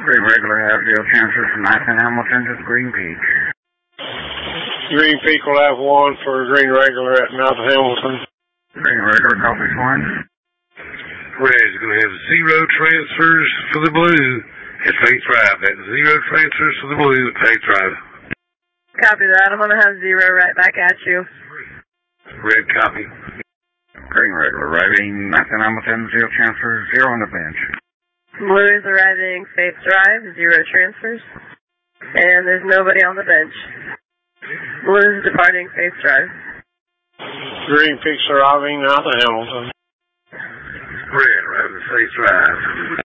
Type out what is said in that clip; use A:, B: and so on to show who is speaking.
A: Green regular have zero transfers from Nathan Hamilton to Green Peak.
B: Green Peak will have one for Green regular at Nathan Hamilton.
A: Green regular copies one.
C: Red's going to have zero transfers for the blue at Faith Drive. That's zero transfers for the blue at Faith Drive.
D: Copy that. I'm going to have zero right back at you.
C: Red copy.
A: Green regular arriving Nathan Hamilton, zero transfers, zero on the bench.
D: Blue is arriving Faith Drive, zero transfers. And there's nobody on the bench. Blue is departing Faith Drive.
B: Green Peak's arriving Nathan Hamilton.
C: Red arriving Faith Drive.